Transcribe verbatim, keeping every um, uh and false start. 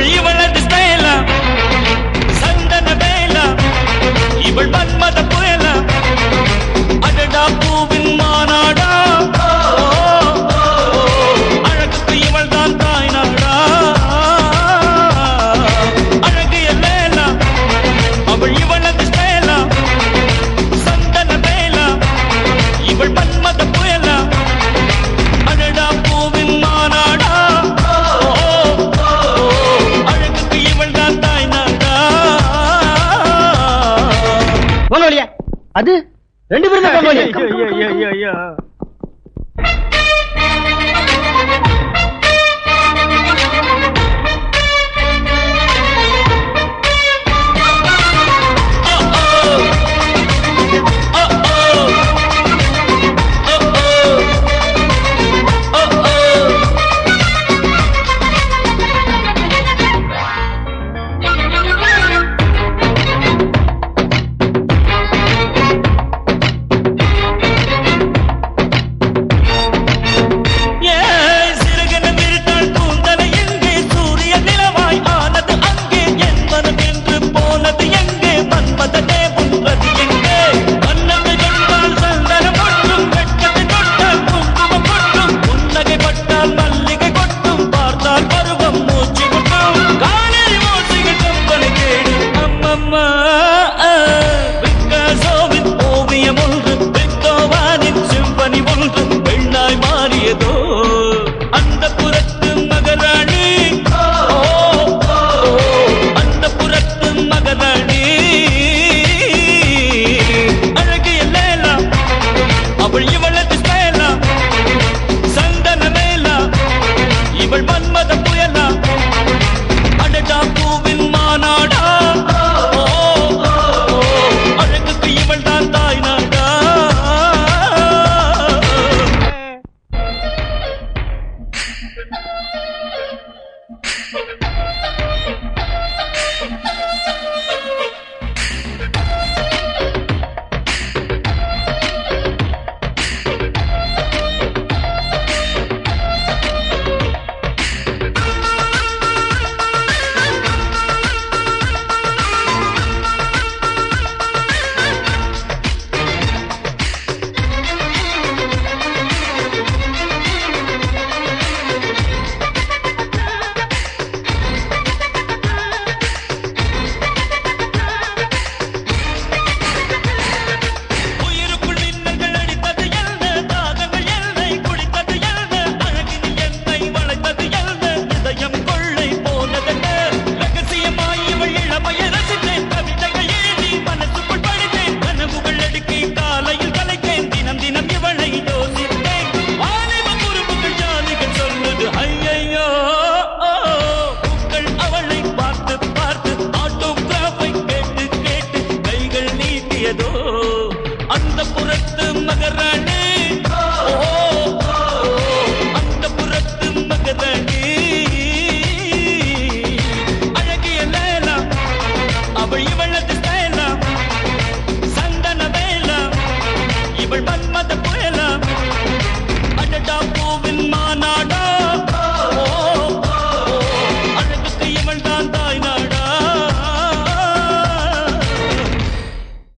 அவள் இவளது ஸ்டைலா சந்தன வேலா இவள் மன்மத புயலா அடடா பூவின் மாநாடா அழகுக்கு இவள் தான் தாய் நாடா அழகு எல்லேலா அவள் இவளது ஸ்டைலா சந்தன வேலா இவள் மன்மத புயலா அடடா பூவின் மாநாடா அழகுக்கு இவள் தான் தாய் நாடா. அது ரெண்டு பேரும் அந்த புறத்து மகராணி அந்த புறத்து மகராணி அழகிய லேலா அவள் இவள்